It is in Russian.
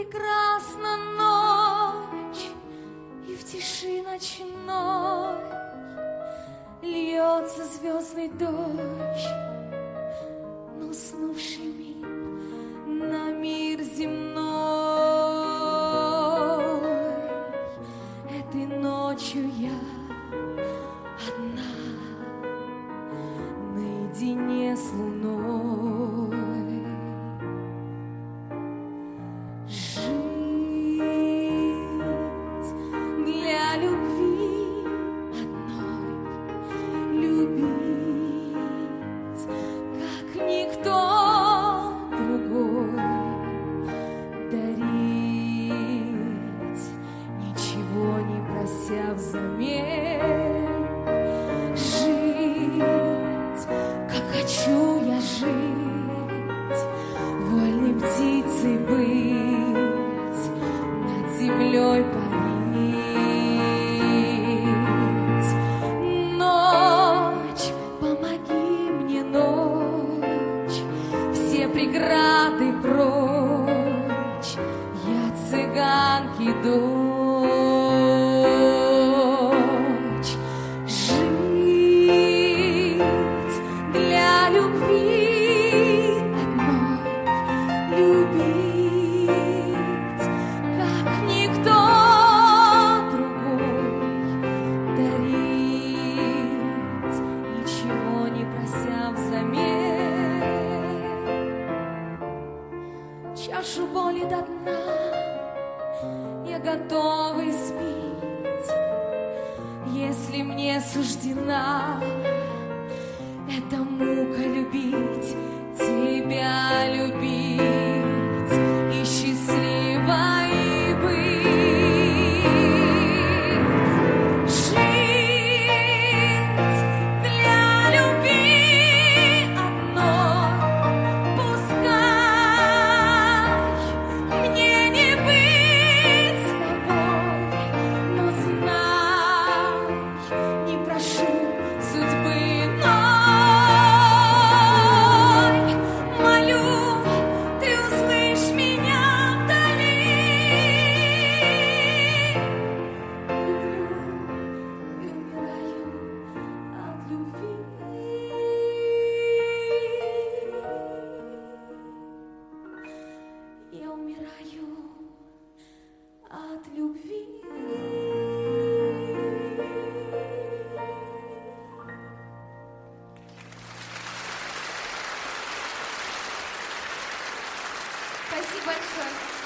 прекрасна ночь, и в тиши ночной льется звездный дождь, но уснувшими на мир земной. Этой ночью я одна, наедине с луной. Жить для любви одной, любить, как никто другой, дарить, ничего не прося взамен. Жить, как хочу я жить, вольной птицей быть, над землей парить. Ночь, помоги мне, ночь, все преграды прочь, я цыганки дочь. Жить для любви одной, любить, как никто другой, дарить, ничего не прося взамен. Чашу боли до дна я готова испить, если мне суждена эта мука любить, тебя любить и счастливой быть. Жить для любви одной, пускай мне не быть с тобой, но знай, не прошу судьбы иной. Молю, ты услышь меня вдали. Люблю и умираю от любви. Я умираю от любви. Спасибо большое.